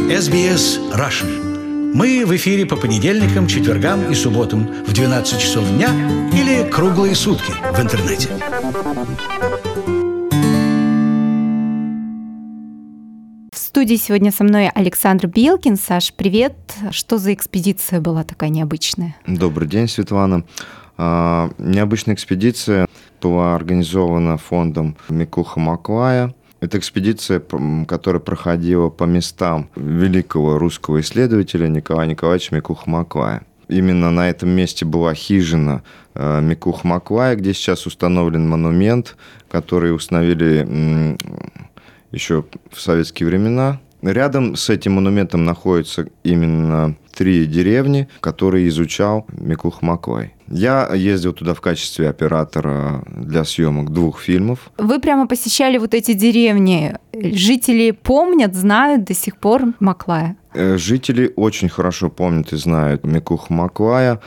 SBS Russian. Мы в эфире по понедельникам, четвергам и субботам в 12 часов дня или круглые сутки в интернете. В студии сегодня со мной Александр Белкин. Саш, привет. Что за экспедиция была такая необычная? Добрый день, Светлана. Необычная экспедиция была организована фондом Микуха Маклая. Это экспедиция, которая проходила по местам великого русского исследователя Николая Николаевича Микуха Маклая. Именно на этом месте была хижина Микуха Маклая, где сейчас установлен монумент, который установили еще в советские времена. Рядом с этим монументом находятся именно 3 деревни, которые изучал Микуха Маклай. Я ездил туда в качестве оператора для съемок 2 фильмов. Вы прямо посещали вот эти деревни. Жители помнят, знают до сих пор Маклая? Жители очень хорошо помнят и знают Микуха Маклая.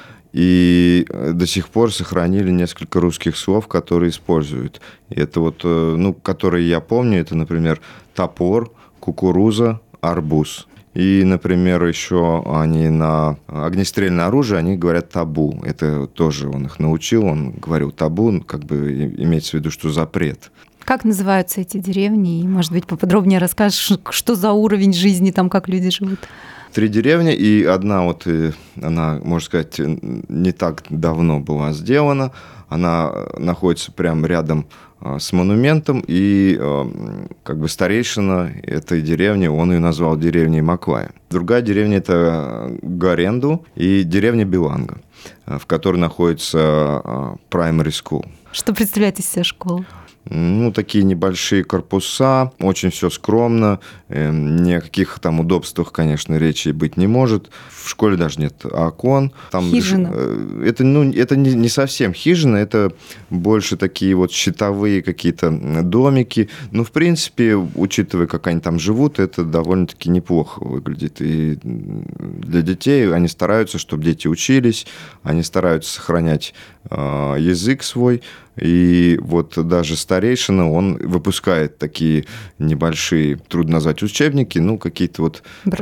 И до сих пор сохранили несколько русских слов, которые используют. И это вот, которые я помню, это, например, топор, кукуруза, арбуз. И, например, еще они на огнестрельное оружие, они говорят табу. Это тоже он их научил, он говорил табу, как бы имеется в виду, что запрет. Как называются эти деревни? И, может быть, поподробнее расскажешь, что за уровень жизни там, как люди живут? 3 деревни, и одна она, можно сказать, не так давно была сделана. Она находится прямо рядом с монументом, и как бы старейшина этой деревни, он ее назвал деревней Маклая. Другая деревня – это Гаренду и деревня Беланга, в которой находится primary school. Что представляет из себя школа? Такие небольшие корпуса, очень все скромно, ни о каких там удобствах, конечно, речи быть не может. В школе даже нет окон. Там хижина. Это не совсем хижина, это больше такие вот щитовые какие-то домики. В принципе, учитывая, как они там живут, это довольно-таки неплохо выглядит. И для детей они стараются, чтобы дети учились, они стараются сохранять язык свой. И вот даже старейшина, он выпускает такие небольшие, трудно назвать учебники, какие-то вот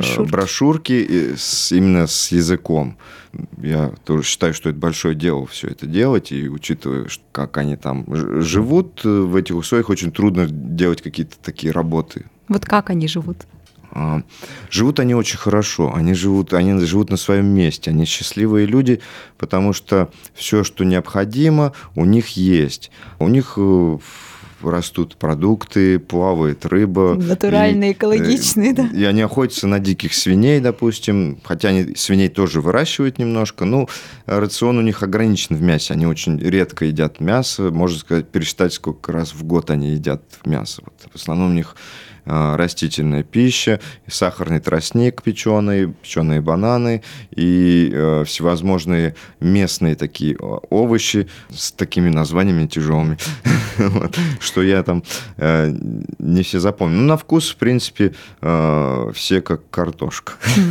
брошюрки именно с языком. Я тоже считаю, что это большое дело все это делать, и учитывая, как они там живут в этих условиях, очень трудно делать какие-то такие работы. Вот как они живут? Живут они очень хорошо, они живут на своем месте, они счастливые люди, потому что все, что необходимо, у них есть. У них растут продукты, плавает рыба. Натуральные, экологичные, да. И они охотятся на диких свиней, допустим, хотя они свиней тоже выращивают немножко, рацион у них ограничен в мясе, они очень редко едят мясо, можно сказать, пересчитать, сколько раз в год они едят мясо. В основном у них растительная пища, сахарный тростник печеные бананы и всевозможные местные такие овощи с такими названиями тяжелыми, что я там не все запомнил. На вкус, в принципе, все как картошка.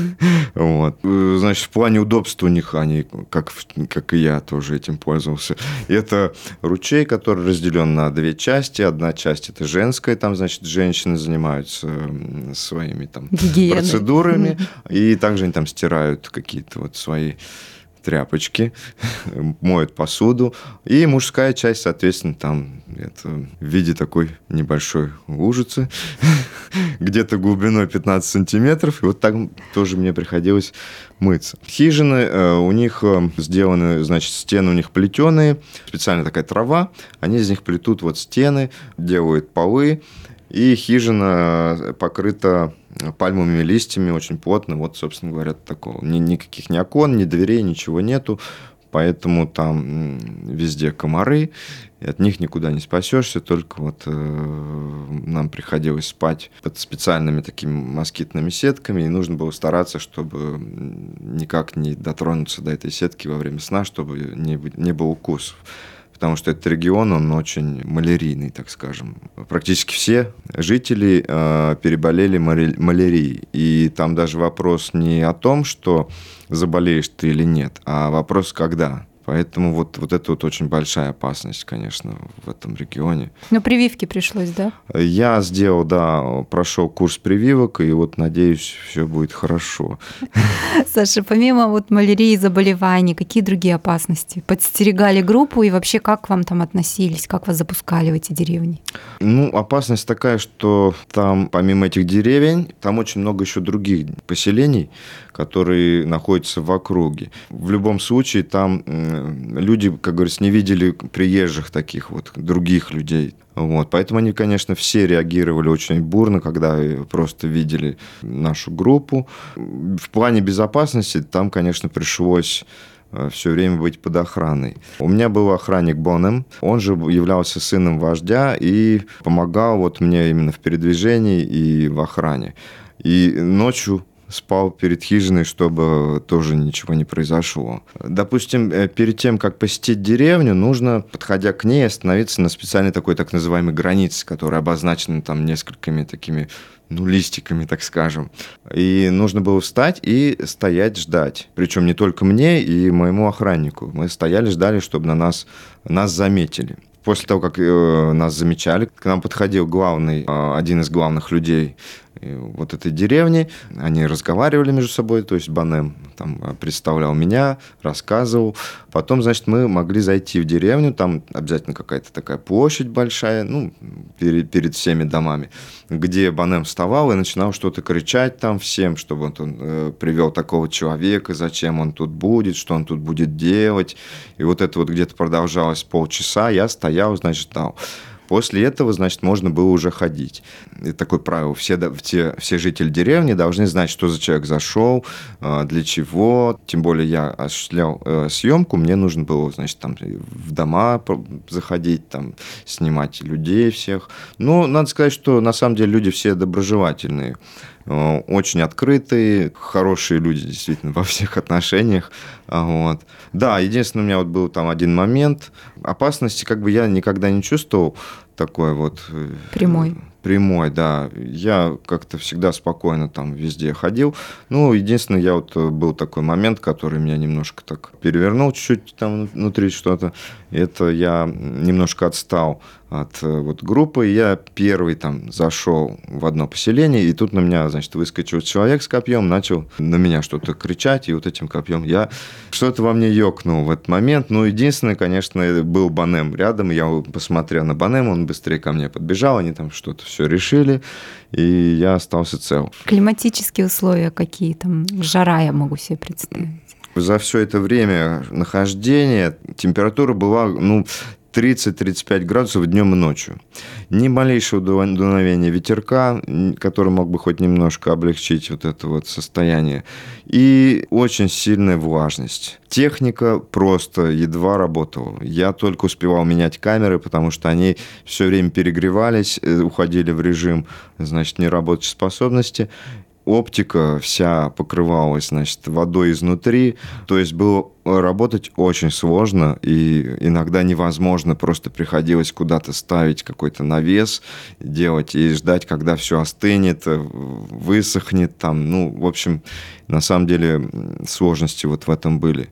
Значит, в плане удобства у них они, как и я, тоже этим пользовался. Это ручей, который разделен на 2 части. Одна часть – это женская, там, значит, женщины занимаются своими там процедурами, и также они там стирают какие-то вот свои тряпочки, моют посуду. И мужская часть, соответственно, там это в виде такой небольшой лужицы, где-то глубиной 15 сантиметров. И вот так тоже мне приходилось мыться. Хижины у них сделаны, значит, стены у них плетеные, специально такая трава, они из них плетут вот стены, делают полы. И хижина покрыта пальмовыми листьями очень плотно. Вот, собственно говоря, такого. Никаких ни окон, ни дверей, ничего нету. Поэтому там везде комары, и от них никуда не спасешься. Только вот нам приходилось спать под специальными такими москитными сетками. И нужно было стараться, чтобы никак не дотронуться до этой сетки во время сна, чтобы не было укусов. Потому что этот регион, он очень малярийный, так скажем. Практически все жители переболели малярией. И там даже вопрос не о том, что заболеешь ты или нет, а вопрос когда. Поэтому вот это вот очень большая опасность, конечно, в этом регионе. Но прививки пришлось, да? Я сделал, да, прошел курс прививок, и вот надеюсь, все будет хорошо. Саша, помимо вот малярии и заболеваний, какие другие опасности? Подстерегали группу и вообще как к вам там относились? Как вас запускали в эти деревни? Ну, опасность такая, что там, помимо этих деревень, там очень много еще других поселений, которые находятся в округе. В любом случае, там люди, как говорится, не видели приезжих таких вот, других людей. Вот. Поэтому они, конечно, все реагировали очень бурно, когда просто видели нашу группу. В плане безопасности там, конечно, пришлось все время быть под охраной. У меня был охранник Бонем, он же являлся сыном вождя и помогал вот мне именно в передвижении и в охране. И ночью спал перед хижиной, чтобы тоже ничего не произошло. Допустим, перед тем, как посетить деревню, нужно, подходя к ней, остановиться на специальной такой так называемой границе, которая обозначена там несколькими такими, листиками, так скажем. И нужно было встать и стоять, ждать. Причем не только мне и моему охраннику. Мы стояли, ждали, чтобы нас заметили. После того, как нас замечали, к нам подходил один из главных людей вот этой деревни. Они разговаривали между собой, то есть Бонем там представлял меня, рассказывал. Потом, значит, мы могли зайти в деревню, там обязательно какая-то такая площадь большая, перед всеми домами, где Бонем вставал и начинал что-то кричать там всем, чтобы он привел такого человека, зачем он тут будет, что он тут будет делать. И вот это вот где-то продолжалось полчаса, я стоял, значит, ждал. После этого, значит, можно было уже ходить. И такое правило. Все жители деревни должны знать, что за человек зашел, для чего. Тем более я осуществлял съемку, мне нужно было, значит, там в дома заходить, там снимать людей всех. Но надо сказать, что на самом деле люди все доброжелательные. Очень открытые, хорошие люди, действительно, во всех отношениях. Вот. Да, единственное, у меня вот был там один момент. Опасности как бы я никогда не чувствовал такой вот... Прямой, да. Я как-то всегда спокойно там везде ходил. Единственное, я вот был такой момент, который меня немножко так перевернул чуть-чуть там внутри что-то. Это я немножко отстал от вот группы. Я первый там зашел в одно поселение, и тут на меня, значит, выскочил человек с копьем, начал на меня что-то кричать, и вот этим копьем что-то во мне ёкнуло в этот момент. Единственное, конечно, был Бонем рядом. Я посмотрел на Бонема, он быстрее ко мне подбежал, они там что-то все решили, и я остался цел. Климатические условия какие там? Жара, я могу себе представить. За все это время нахождения температура была, 30-35 градусов днем и ночью. Ни малейшего дуновения ветерка, который мог бы хоть немножко облегчить вот это вот состояние. И очень сильная влажность. Техника просто едва работала. Я только успевал менять камеры, потому что они все время перегревались, уходили в режим, значит, неработающей способности. Оптика вся покрывалась, значит, водой изнутри. То есть было работать очень сложно, и иногда невозможно, просто приходилось куда-то ставить какой-то навес, делать и ждать, когда все остынет, высохнет там. В общем, на самом деле сложности вот в этом были.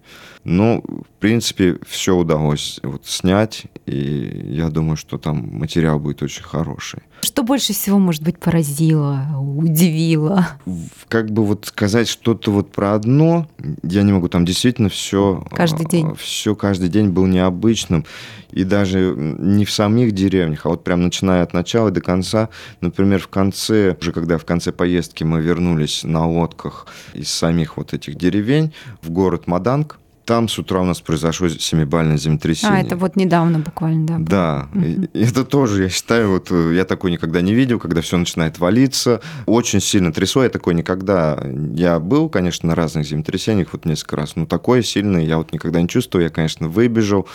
В принципе, все удалось снять, и я думаю, что там материал будет очень хороший. Что больше всего, может быть, поразило, удивило? Как бы сказать что-то про одно, я не могу. Там действительно все... Каждый день. Все каждый день был необычным. И даже не в самих деревнях, а вот прям начиная от начала до конца. Например, в конце, уже когда в конце поездки мы вернулись на лодках из самих вот этих деревень в город Маданг, там с утра у нас произошло 7-бальное землетрясение. Это вот недавно буквально, да? Да. Угу. Это тоже, я считаю, я такой никогда не видел, когда все начинает валиться. Очень сильно трясло, я такой никогда... Я был, конечно, на разных землетрясениях, несколько раз, но такое сильное я никогда не чувствовал. Я, конечно, выбежал,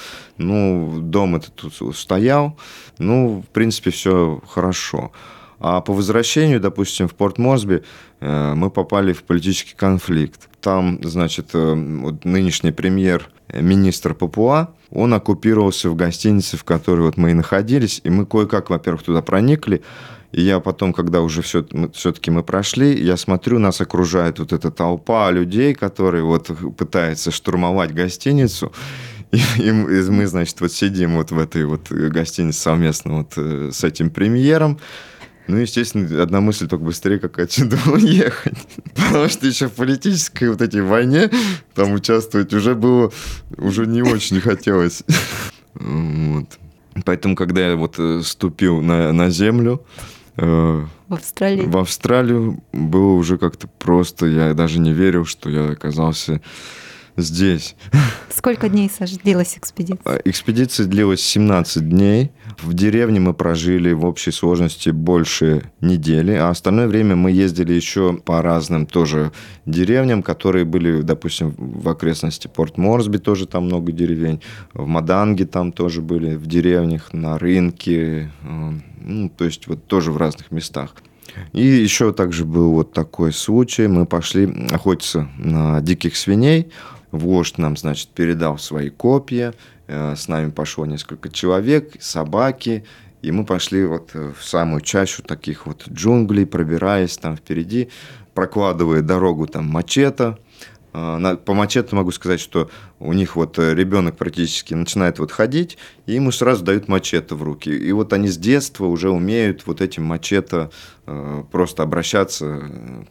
дом этот тут стоял. В принципе, все хорошо. А по возвращению, допустим, в Порт Мосби мы попали в политический конфликт. Там, значит, нынешний премьер-министр Папуа, он оккупировался в гостинице, в которой мы и находились, и мы кое-как, во-первых, туда проникли, и я потом, когда уже все-таки мы прошли, я смотрю, нас окружает эта толпа людей, которые пытаются штурмовать гостиницу. И мы, значит, вот сидим вот в этой вот гостинице совместно вот с этим премьером. Ну, естественно, одна мысль только быстрее как отсюда уехать. Потому что еще в политической вот этой войне там участвовать уже не очень хотелось. Вот. Поэтому, когда я вот ступил на землю, в Австралию, было уже как-то просто, я даже не верил, что я оказался здесь. Сколько дней, Саш, длилась экспедиция? Экспедиция длилась 17 дней. В деревне мы прожили в общей сложности больше недели, а остальное время мы ездили еще по разным тоже деревням, которые были, допустим, в окрестности Порт-Морсби, тоже там много деревень, в Маданге там тоже были, в деревнях, на рынке, ну, то есть вот тоже в разных местах. И еще также был вот такой случай, мы пошли охотиться на диких свиней. Вождь нам, значит, передал свои копья, с нами пошло несколько человек, собаки, и мы пошли вот в самую чащу таких вот джунглей, пробираясь там впереди, прокладывая дорогу там мачете. По мачете могу сказать, что у них вот ребенок практически начинает вот ходить, и ему сразу дают мачете в руки. И вот они с детства уже умеют вот этим мачете просто обращаться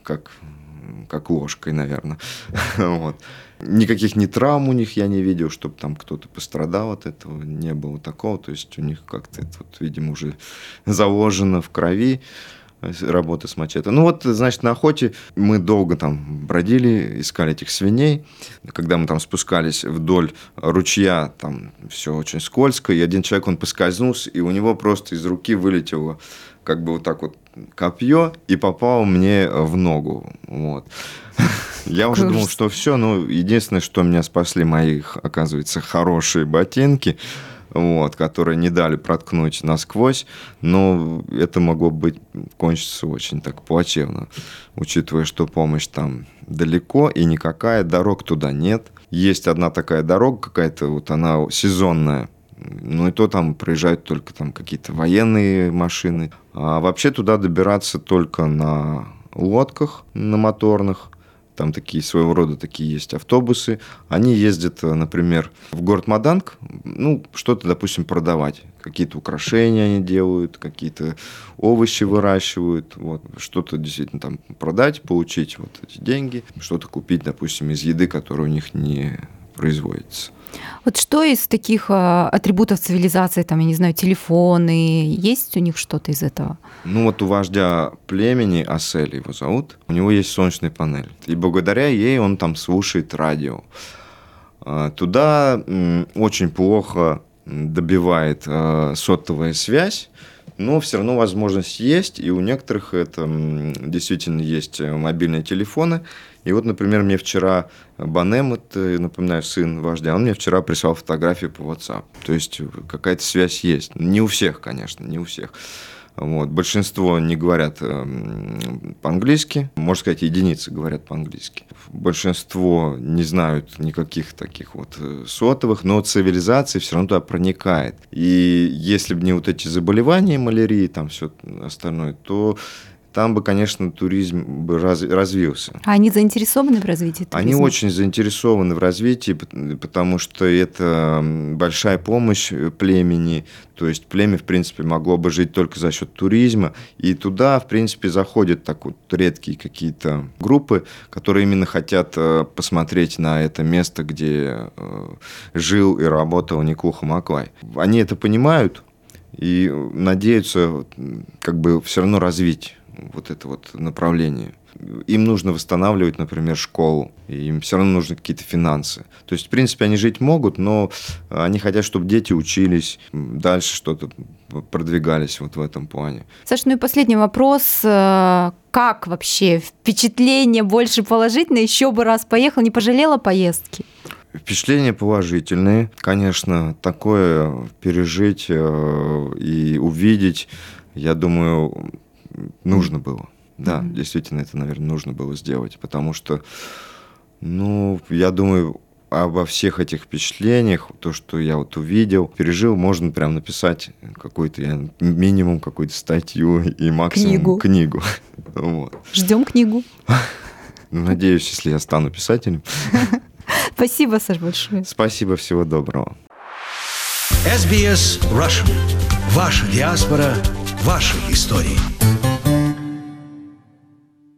как ложкой, наверное. Вот. Никаких ни травм у них я не видел, чтобы там кто-то пострадал от этого, не было такого. То есть у них как-то это, вот, видимо, уже заложено в крови, работа с мачете. Ну вот, значит, на охоте мы долго там бродили, искали этих свиней. Когда мы там спускались вдоль ручья, там все очень скользко, и один человек, он поскользнулся, и у него просто из руки вылетело как бы вот так вот копье и попало мне в ногу. Вот. Я уже думал, что все, но единственное, что меня спасли мои, оказывается, хорошие ботинки, вот, которые не дали проткнуть насквозь, но это могло быть кончиться очень так плачевно, учитывая, что помощь там далеко и никакая, дорог туда нет. Есть одна такая дорога какая-то, вот она сезонная, ну и то там проезжают только там какие-то военные машины. А вообще туда добираться только на лодках, на моторных. Там такие своего рода такие есть автобусы. Они ездят, например, в город Маданг, ну, что-то, допустим, продавать. Какие-то украшения они делают, какие-то овощи выращивают. Вот, что-то действительно там продать, получить вот эти деньги. Что-то купить, допустим, из еды, которая у них не производится. Вот что из таких атрибутов цивилизации, там, я не знаю, телефоны, есть у них что-то из этого? Ну вот у вождя племени, Асель его зовут, у него есть солнечная панель. И благодаря ей он там слушает радио. Туда очень плохо добивает сотовая связь, но все равно возможность есть, и у некоторых это действительно есть мобильные телефоны. И вот, например, мне вчера Банем, это, напоминаю, сын вождя, он мне вчера прислал фотографию по WhatsApp. То есть какая-то связь есть. Не у всех, конечно, не у всех. Вот. Большинство не говорят по-английски, можно сказать, единицы говорят по-английски. Большинство не знают никаких таких вот сотовых, но цивилизация все равно туда проникает. И если бы не вот эти заболевания, малярии, там все остальное, то там бы, конечно, туризм бы развился. А они заинтересованы в развитии туризма? Они очень заинтересованы в развитии, потому что это большая помощь племени. То есть племя, в принципе, могло бы жить только за счет туризма. И туда, в принципе, заходят так вот редкие какие-то группы, которые именно хотят посмотреть на это место, где жил и работал Никуха Маклай. Они это понимают и надеются как бы все равно развить вот это вот направление. Им нужно восстанавливать, например, школу, и им все равно нужны какие-то финансы. То есть, в принципе, они жить могут, но они хотят, чтобы дети учились, дальше что-то продвигались вот в этом плане. Саш, ну и последний вопрос. Как вообще? Впечатление больше положительное? Еще бы раз поехал, не пожалела поездки? Впечатления положительные. Конечно, такое пережить и увидеть, я думаю, нужно было. Да, действительно, это, наверное, нужно было сделать, потому что, ну, я думаю, обо всех этих впечатлениях, то, что я вот увидел, пережил, можно прям написать какой-то, минимум какую-то статью и максимум книгу. Вот. Ждем книгу. Надеюсь, если я стану писателем. Спасибо, Саш, большое. Спасибо, всего доброго. SBS Russian. Ваша диаспора, ваши истории.